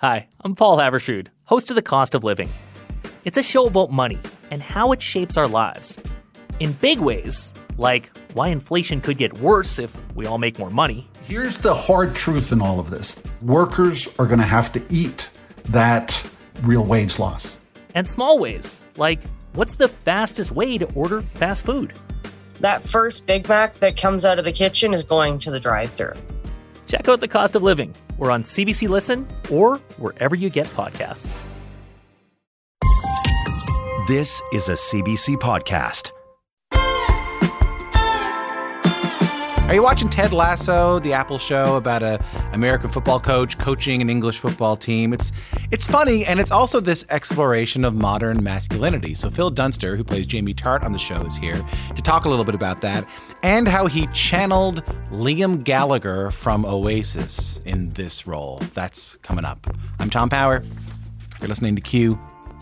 Hi, I'm Paul Havershood, host of The Cost of Living. It's a show about money and how it shapes our lives. In big ways, like why inflation could get worse if we all make more money. Here's the hard truth in all of this. Workers are going to have to eat that real wage loss. And small ways, like what's the fastest way to order fast food? That first Big Mac that comes out of the kitchen is going to the drive-thru. Check out The Cost of Living. We're on CBC Listen or wherever you get podcasts. This is a CBC podcast. Are you watching Ted Lasso, the Apple show about an American football coach coaching an English football team? It's funny, and it's also this exploration of modern masculinity. So Phil Dunster, who plays Jamie Tart on the show, is here to talk a little bit about that and how he channeled Liam Gallagher from Oasis in this role. That's coming up. I'm Tom Power. You're listening to Q.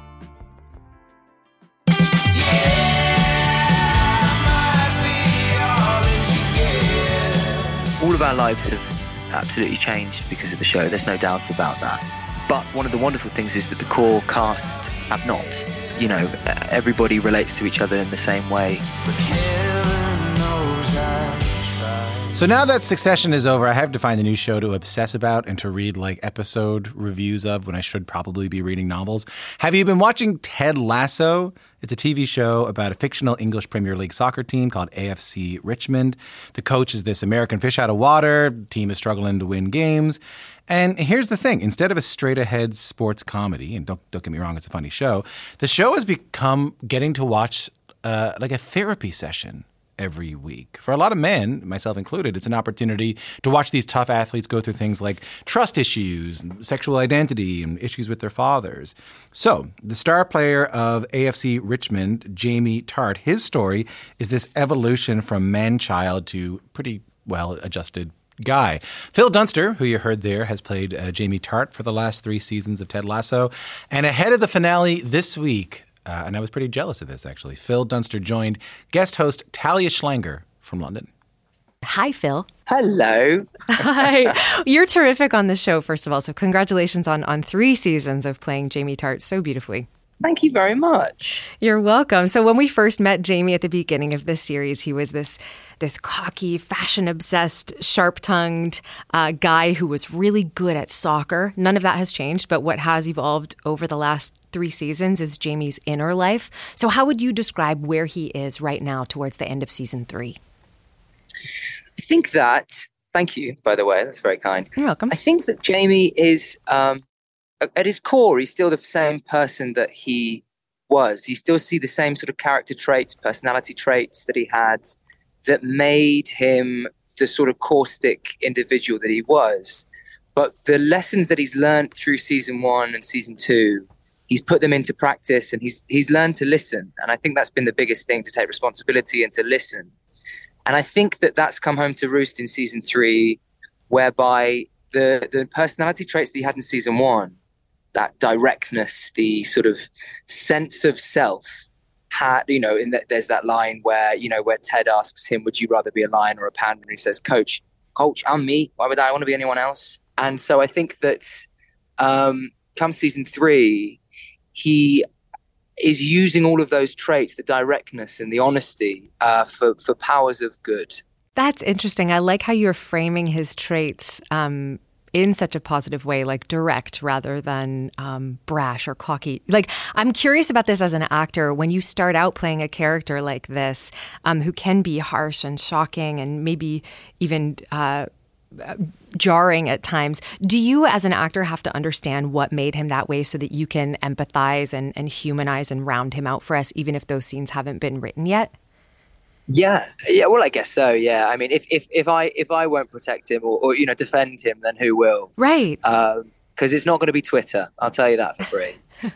All of our lives have absolutely changed because of the show. There's no doubt about that. But one of the wonderful things is that the core cast have not. You know, everybody relates to each other in the same way. So now that Succession is over, I have to find a new show to obsess about and to read like episode reviews of when I should probably be reading novels. Have you been watching Ted Lasso? It's a TV show about a fictional English Premier League soccer team called AFC Richmond. The coach is this American fish out of water. The team is struggling to win games. And here's the thing. Instead of a straight-ahead sports comedy, and don't get me wrong, it's a funny show, the show has become getting to watch like a therapy session every week. For a lot of men, myself included, it's an opportunity to watch these tough athletes go through things like trust issues, sexual identity, and issues with their fathers. So the star player of AFC Richmond, Jamie Tart, his story is this evolution from man-child to pretty well-adjusted guy. Phil Dunster, who you heard there, has played Jamie Tart for the last 3 seasons of Ted Lasso. And ahead of the finale this week, and I was pretty jealous of this, actually, Phil Dunster joined guest host Talia Schlanger from London. Hi, Phil. Hello. Hi. You're terrific on the show, first of all. So congratulations on 3 seasons of playing Jamie Tart so beautifully. Thank you very much. You're welcome. So when we first met Jamie at the beginning of this series, he was this cocky, fashion-obsessed, sharp-tongued guy who was really good at soccer. None of that has changed, but what has evolved over the last 3 seasons is Jamie's inner life. So how would you describe where he is right now towards the end of season 3? I think that, thank you, by the way, that's very kind. You're welcome. I think that Jamie is, at his core, he's still the same person that he was. You still see the same sort of character traits, personality traits that he had that made him the sort of caustic individual that he was. But the lessons that he's learned through season 1 and season 2, he's put them into practice, and he's learned to listen. And I think that's been the biggest thing, to take responsibility and to listen. And I think that that's come home to roost in season 3, whereby the personality traits that he had in season 1, that directness, the sort of sense of self, had, you know, there's that line where, you know, where Ted asks him, would you rather be a lion or a panda? And he says, Coach, I'm me. Why would I want to be anyone else? And so I think that come season 3, he is using all of those traits, the directness and the honesty, for powers of good. That's interesting. I like how you're framing his traits in such a positive way, like direct rather than brash or cocky. Like, I'm curious about this as an actor. When you start out playing a character like this, who can be harsh and shocking and maybe even jarring at times, do you as an actor have to understand what made him that way so that you can empathize and humanize and round him out for us, even if those scenes haven't been written yet? Yeah. Well, I guess so. Yeah. I mean, if I won't protect him or you know, defend him, then who will? Right. Because it's not going to be Twitter. I'll tell you that for free.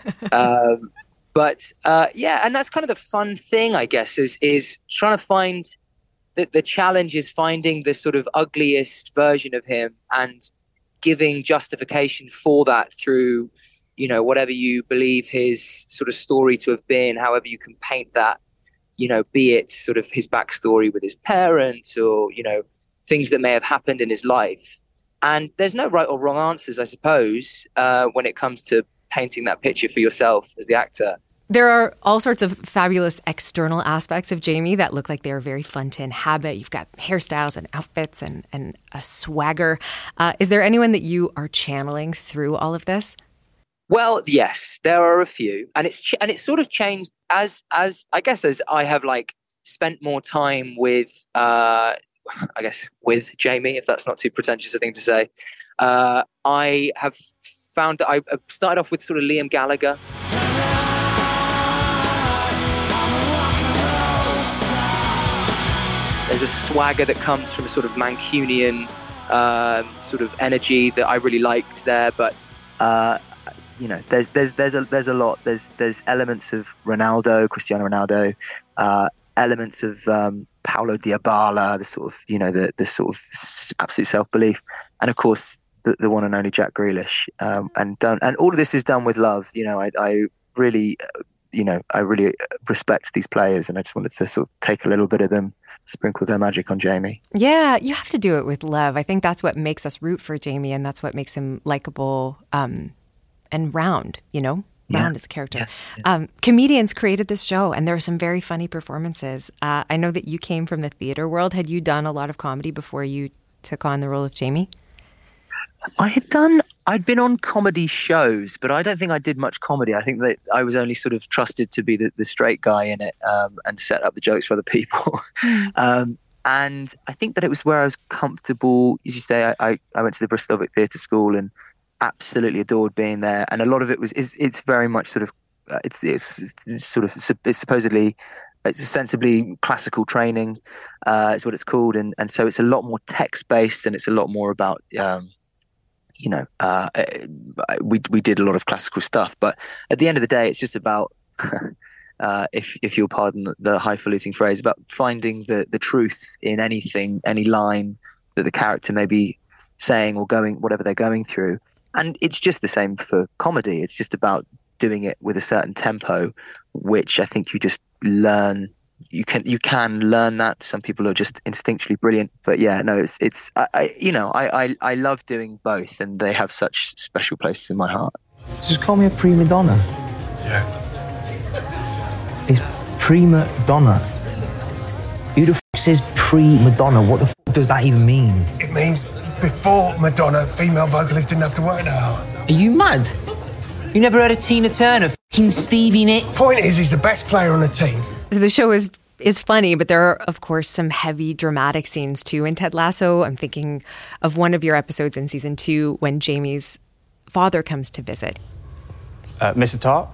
But and that's kind of the fun thing, I guess, is trying to find the challenge is finding the sort of ugliest version of him and giving justification for that through, you know, whatever you believe his sort of story to have been, however you can paint that. You know, be it sort of his backstory with his parents or, you know, things that may have happened in his life. And there's no right or wrong answers, I suppose, when it comes to painting that picture for yourself as the actor. There are all sorts of fabulous external aspects of Jamie that look like they're very fun to inhabit. You've got hairstyles and outfits and a swagger. Is there anyone that you are channeling through all of this? Well, yes, there are a few, and it's sort of changed as I guess as I have like spent more time with with Jamie, if that's not too pretentious a thing to say. I have found that I started off with sort of Liam Gallagher. There's a swagger that comes from a sort of Mancunian sort of energy that I really liked there, but there's a lot. There's elements of Ronaldo, Cristiano Ronaldo, elements of Paulo Dybala, the sort of the sort of absolute self-belief, and of course the one and only Jack Grealish. And all of this is done with love. I really respect these players, and I just wanted to sort of take a little bit of them, sprinkle their magic on Jamie. Yeah, you have to do it with love. I think that's what makes us root for Jamie, and that's what makes him likable and round, round as a character. Yeah. Comedians created this show, and there are some very funny performances. I know that you came from the theater world. Had you done a lot of comedy before you took on the role of Jamie? I'd been on comedy shows, but I don't think I did much comedy. I think that I was only sort of trusted to be the straight guy in it and set up the jokes for other people. And I think that it was where I was comfortable. As you say, I went to the Bristol Old Vic Theatre School and absolutely adored being there. And a lot of it it's very much sort of it's supposedly it's sensibly classical training is what it's called, and so it's a lot more text based, and it's a lot more about we did a lot of classical stuff, but at the end of the day, it's just about if you'll pardon the highfalutin phrase, about finding the truth in anything, any line that the character may be saying or going, whatever they're going through. And it's just the same for comedy. It's just about doing it with a certain tempo, which I think you just learn. You can learn that. Some people are just instinctually brilliant, but yeah, no, I love doing both, and they have such special places in my heart. Just call me a prima donna. Yeah. It's prima donna. Who the f*** says prima donna? What the f*** does that even mean? It means before Madonna, female vocalists didn't have to work that hard. Are you mad? You never heard of Tina Turner, f***ing Stevie Nicks? Point is, he's the best player on the team. So the show is funny, but there are, of course, some heavy dramatic scenes too in Ted Lasso. I'm thinking of one of your episodes in season 2 when Jamie's father comes to visit. Mr. Tart,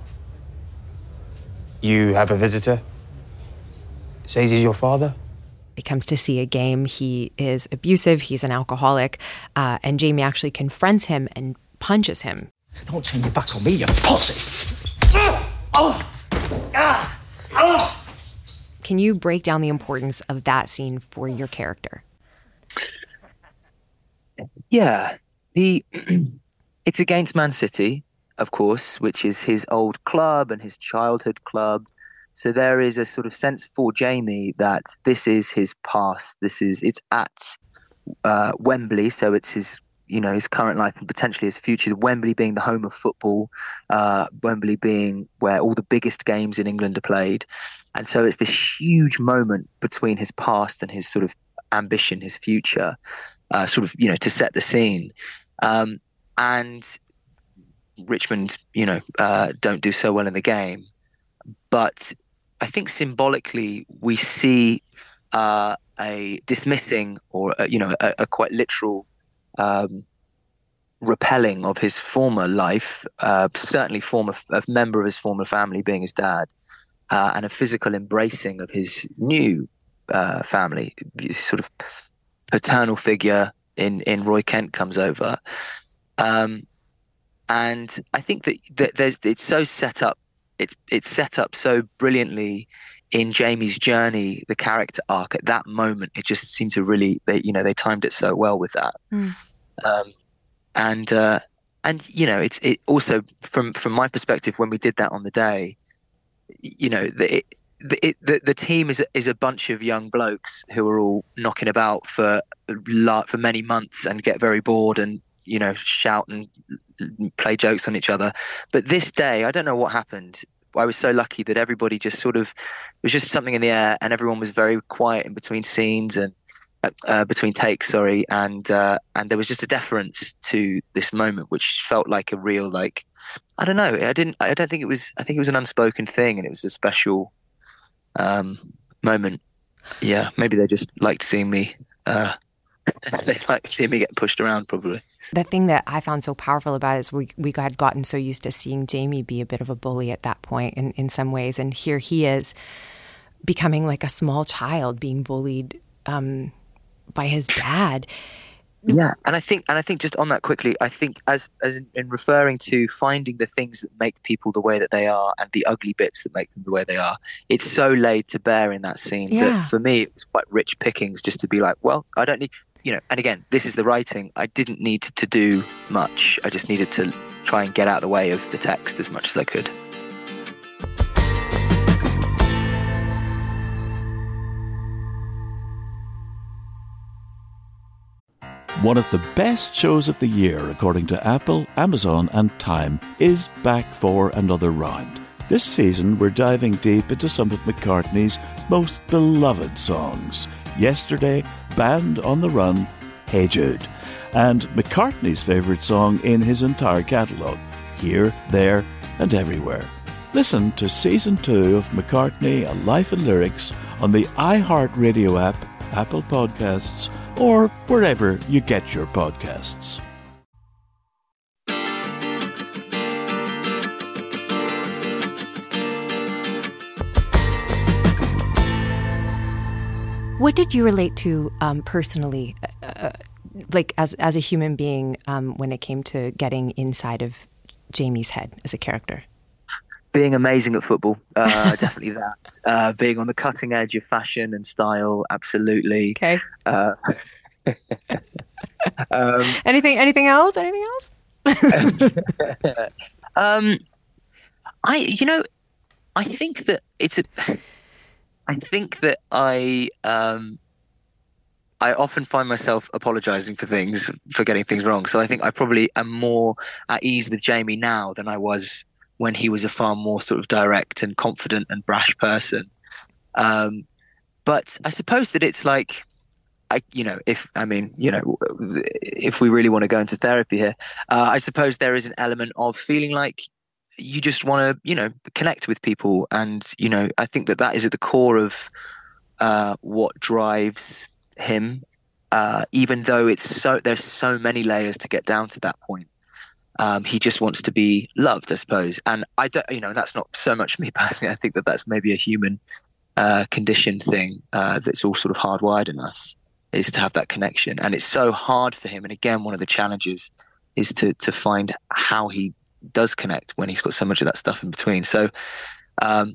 you have a visitor. Says he's your father. He comes to see a game. He is abusive. He's an alcoholic. And Jamie actually confronts him and punches him. Don't turn your back on me, you pussy. Can you break down the importance of that scene for your character? Yeah. It's against Man City, of course, which is his old club and his childhood club. So there is a sort of sense for Jamie that this is his past. It's at Wembley, so it's his current life and potentially his future. Wembley being the home of football, Wembley being where all the biggest games in England are played. And so it's this huge moment between his past and his sort of ambition, his future, to set the scene. And Richmond, don't do so well in the game. But I think symbolically we see a dismissing or, a quite literal repelling of his former life, certainly a member of his former family being his dad, and a physical embracing of his new family. Sort of paternal figure in Roy Kent comes over. And I think that it's so set up. It's set up so brilliantly in Jamie's journey, the character arc at that moment. It just seemed to really, they timed it so well with that. It also from my perspective, when we did that on the day, the team is a bunch of young blokes who are all knocking about for many months and get very bored and, you know, shout and play jokes on each other. But this day, I don't know what happened. I was so lucky that everybody just sort of, it was just something in the air, and everyone was very quiet in between scenes and between takes, and there was just a deference to this moment, which felt like a real, like, I don't know. I don't think it was. I think it was an unspoken thing, and it was a special moment. Yeah, maybe they just liked seeing me. They liked seeing me get pushed around, probably. The thing that I found so powerful about it is we had gotten so used to seeing Jamie be a bit of a bully at that point in some ways, and here he is becoming like a small child being bullied by his dad. Yeah, and I think just on that quickly, I think as in referring to finding the things that make people the way that they are and the ugly bits that make them the way they are, it's so laid to bear in that scene that for me it was quite rich pickings just to be like, well, I don't need, you know, and again, this is the writing. I didn't need to do much. I just needed to try and get out of the way of the text as much as I could. One of the best shows of the year, according to Apple, Amazon and Time, is back for another round. This season, we're diving deep into some of McCartney's most beloved songs. Yesterday, Band on the Run, Hey Jude, and McCartney's favourite song in his entire catalogue, Here, There and Everywhere. Listen to Season 2 of McCartney, A Life in Lyrics on the iHeartRadio app, Apple Podcasts, or wherever you get your podcasts. What did you relate to personally, like as a human being, when it came to getting inside of Jamie's head as a character? Being amazing at football, definitely that. Being on the cutting edge of fashion and style, absolutely. Okay. Anything else? Anything else? I think that I often find myself apologizing for getting things wrong. So I think I probably am more at ease with Jamie now than I was when he was a far more sort of direct and confident and brash person. But I suppose that it's like, if we really want to go into therapy here, I suppose there is an element of feeling like you just want to, connect with people. And, I think that is at the core of what drives him, even though there's so many layers to get down to that point. He just wants to be loved, I suppose. And I don't, that's not so much me personally. I think that that's maybe a human conditioned thing that's all sort of hardwired in us, is to have that connection. And it's so hard for him. And again, one of the challenges is to find how he does connect when he's got so much of that stuff in between. So, I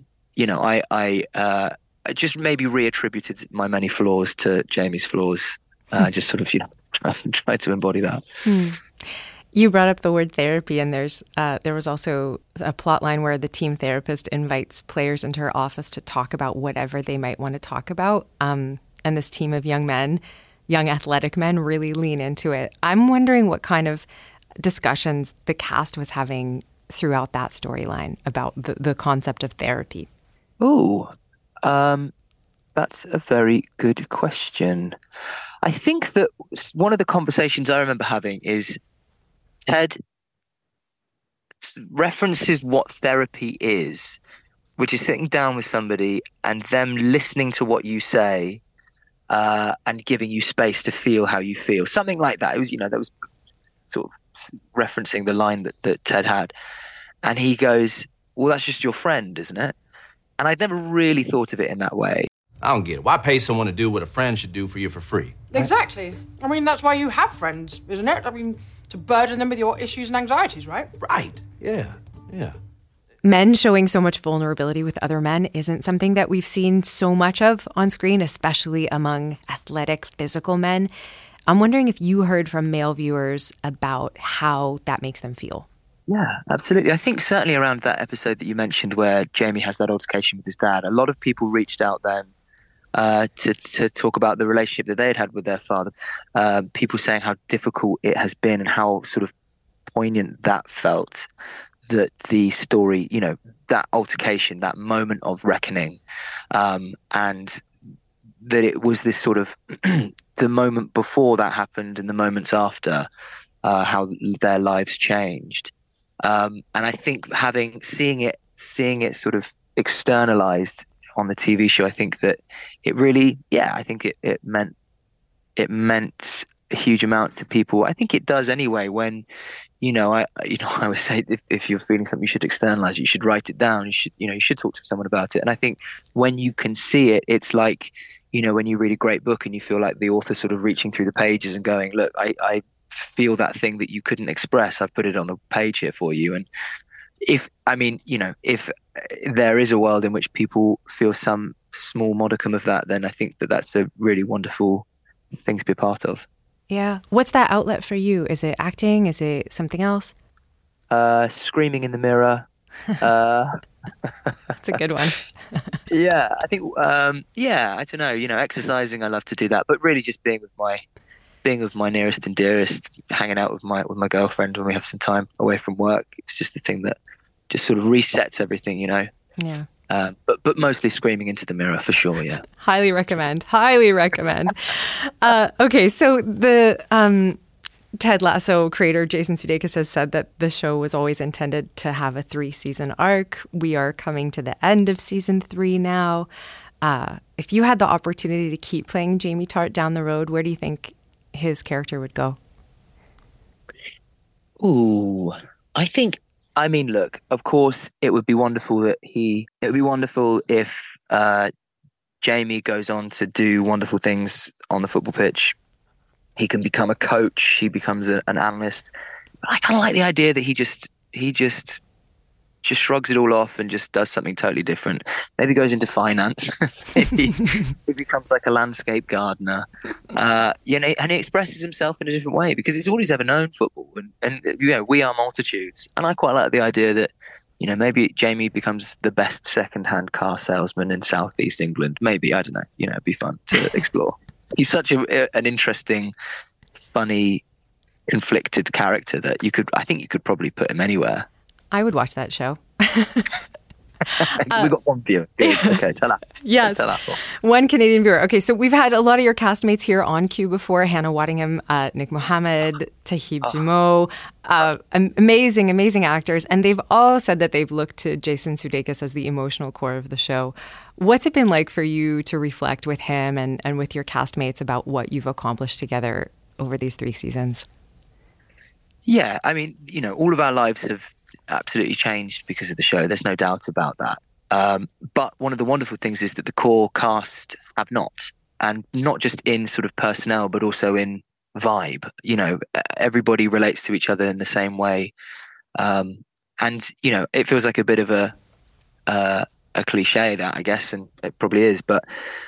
just maybe reattributed my many flaws to Jamie's flaws. Just sort of, try to embody that. You brought up the word therapy, and there was also a plot line where the team therapist invites players into her office to talk about whatever they might want to talk about. And this team of young athletic men really lean into it. I'm wondering what kind of discussions the cast was having throughout that storyline about the concept of therapy. Oh, that's a very good question. I think that one of the conversations I remember having is Ted references what therapy is, which is sitting down with somebody and them listening to what you say and giving you space to feel how you feel. Something like that. It was, that was sort of referencing the line that Ted had. And he goes, well, that's just your friend, isn't it? And I'd never really thought of it in that way. I don't get it. Why pay someone to do what a friend should do for you for free? Exactly. I mean, that's why you have friends, isn't it? I mean, to burden them with your issues and anxieties, right? Right. Yeah. Men showing so much vulnerability with other men isn't something that we've seen so much of on screen, especially among athletic, physical men. I'm wondering if you heard from male viewers about how that makes them feel. Yeah, absolutely. I think certainly around that episode that you mentioned where Jamie has that altercation with his dad, a lot of people reached out then to talk about the relationship that they had with their father. People saying how difficult it has been and how sort of poignant that felt, that the story, you know, that altercation, that moment of reckoning, and that it was this sort of the moment before that happened and the moments after, how their lives changed. And I think seeing it sort of externalized on the TV show, I think that it really, I think it meant a huge amount to people. I think it does anyway. When I always say if you're feeling something, you should externalize it. You should write it down. You should talk to someone about it. And I think when you can see it, it's like, when you read a great book and you feel like the author sort of reaching through the pages and going, look, I feel that thing that you couldn't express. I've put it on a page here for you. And if there is a world in which people feel some small modicum of that, then I think that that's a really wonderful thing to be a part of. Yeah. What's that outlet for you? Is it acting? Is it something else? Screaming in the mirror. That's a good one. Yeah, I think, I don't know, exercising, I love to do that, but really just being with my nearest and dearest, hanging out with my girlfriend when we have some time away from work. It's just the thing that just sort of resets everything, Yeah. But mostly screaming into the mirror for sure, yeah. Highly recommend. Okay, so the Ted Lasso creator Jason Sudeikis has said that the show was always intended to have a 3-season arc. We are coming to the end of season 3 now. If you had the opportunity to keep playing Jamie Tartt down the road, where do you think his character would go? Ooh, look, of course, it would be wonderful if Jamie goes on to do wonderful things on the football pitch. He can become a coach. He becomes an analyst. But I kind of like the idea that he just shrugs it all off and just does something totally different. Maybe goes into finance. He becomes like a landscape gardener. And he expresses himself in a different way because it's all he's ever known, football. And we are multitudes. And I quite like the idea that, maybe Jamie becomes the best second-hand car salesman in Southeast England. Maybe, I don't know. It'd be fun to explore. He's such an interesting, funny, conflicted character that I think you could probably put him anywhere. I would watch that show. We got one viewer. Okay, tell her. Yes. Tell her. One Canadian viewer. Okay, so we've had a lot of your castmates here on Q before. Hannah Waddingham, Nick Mohammed, Tahib Jumeau. Amazing actors. And they've all said that they've looked to Jason Sudeikis as the emotional core of the show. What's it been like for you to reflect with him and with your castmates about what you've accomplished together over these 3 seasons? Yeah, all of our lives have absolutely changed because of the show. There's no doubt about that. But one of the wonderful things is that the core cast have not. And not just in sort of personnel, but also in vibe. Everybody relates to each other in the same way. And, it feels like a bit of a cliche, that, I guess, and it probably is. But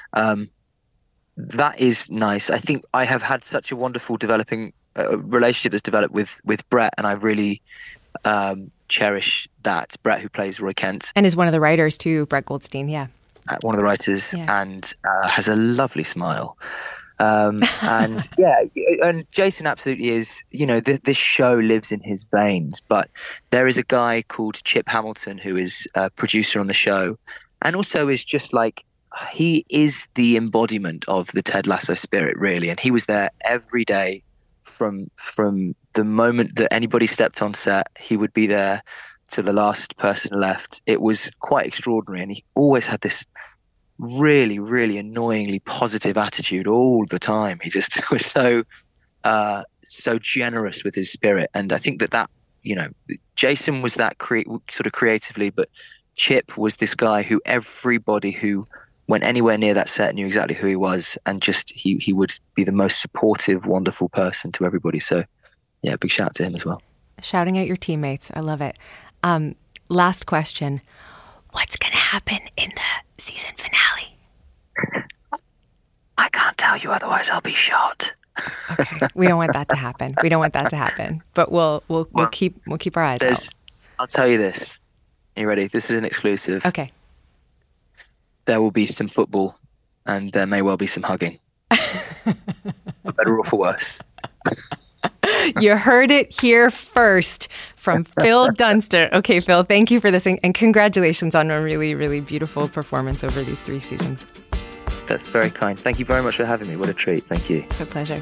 that is nice. I think I have had such a wonderful developing relationship that's developed with Brett, and I really cherish that. Brett, who plays Roy Kent. And is one of the writers too, Brett Goldstein, yeah. One of the writers, and has a lovely smile. And Jason absolutely is, this show lives in his veins, but there is a guy called Chip Hamilton who is a producer on the show, and also is just like, he is the embodiment of the Ted Lasso spirit, really. And he was there every day from the moment that anybody stepped on set. He would be there to the last person left. It was quite extraordinary. And he always had this really, really annoyingly positive attitude all the time. He just was so generous with his spirit. And I think that Jason was that sort of creatively, but Chip was this guy who everybody who went anywhere near that set knew exactly who he was, and just he would be the most supportive, wonderful person to everybody. So, yeah, big shout out to him as well. Shouting out your teammates. I love it. Last question. What's going to happen in the season finale? I can't tell you, otherwise I'll be shot. Okay, we don't want that to happen. We don't want that to happen. But we'll keep our eyes out. I'll tell you this. Are you ready? This is an exclusive. Okay. There will be some football, and there may well be some hugging. For better or for worse. You heard it here first from Phil Dunster. Okay, Phil, thank you for this, and congratulations on a really, really beautiful performance over these 3 seasons. That's very kind. Thank you very much for having me. What a treat. Thank you. It's a pleasure.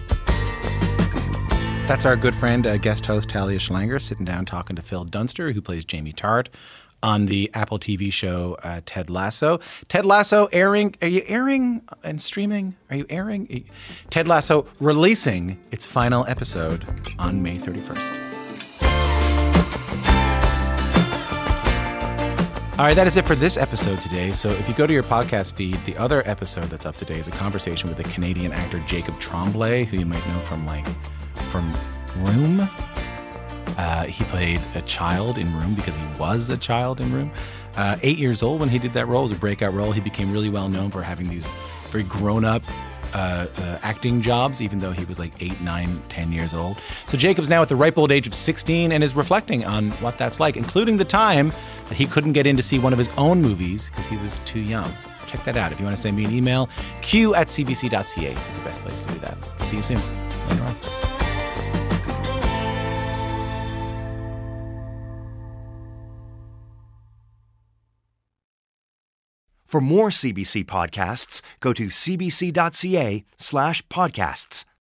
That's our good friend, guest host Talia Schlanger, sitting down talking to Phil Dunster, who plays Jamie Tart on the Apple TV show Ted Lasso. Ted Lasso airing. Are you airing and streaming? Are you airing? Ted Lasso releasing its final episode on May 31st. All right, that is it for this episode today. So if you go to your podcast feed, the other episode that's up today is a conversation with the Canadian actor Jacob Tremblay, who you might know from Room. He played a child in Room because he was a child in Room. 8 years old when he did that role. It was a breakout role. He became really well known for having these very grown-up acting jobs, even though he was like 8, 9, 10 years old. So Jacob's now at the ripe old age of 16 and is reflecting on what that's like, including the time that he couldn't get in to see one of his own movies because he was too young. Check that out. If you want to send me an email, q@cbc.ca is the best place to do that. See you soon. Later on. For more CBC podcasts, go to cbc.ca/podcasts.